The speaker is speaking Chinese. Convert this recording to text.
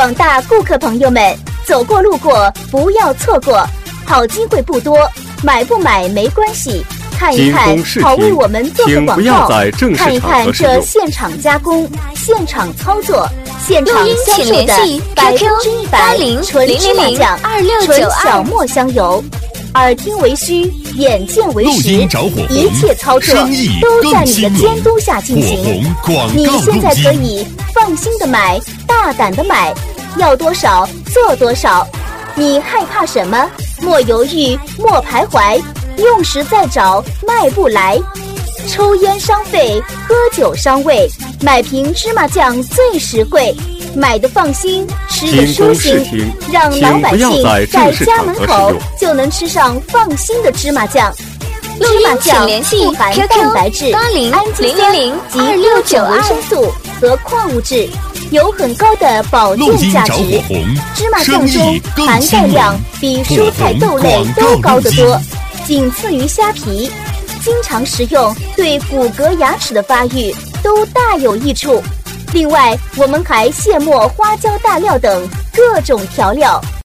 广大顾客朋友们，走过路过不要错过，好机会不多，买不买没关系，看一看，好为我们做个广告，看一看这现场加工、现场操作、现场销售的100%纯芝麻酱、纯小磨香油。耳听为虚，眼见为实，一切操作都在你的监督下进行。你现在可以放心的买，大胆的买，要多少做多少。你害怕什么？莫犹豫，莫徘徊，用时再找卖不来。抽烟伤肺，喝酒伤胃，买瓶芝麻酱最实惠。买的放心，吃的舒心，让老百姓在家门口就能吃上放心的芝麻酱。芝麻酱富含蛋白质、氨基酸及各种维生素和矿物质，有很高的保健价值。芝麻酱中含钙量比蔬菜豆类都高得多，仅次于虾皮。经常食用对骨骼牙齿的发育都大有益处。另外，我们还卸磨花椒大料等各种调料。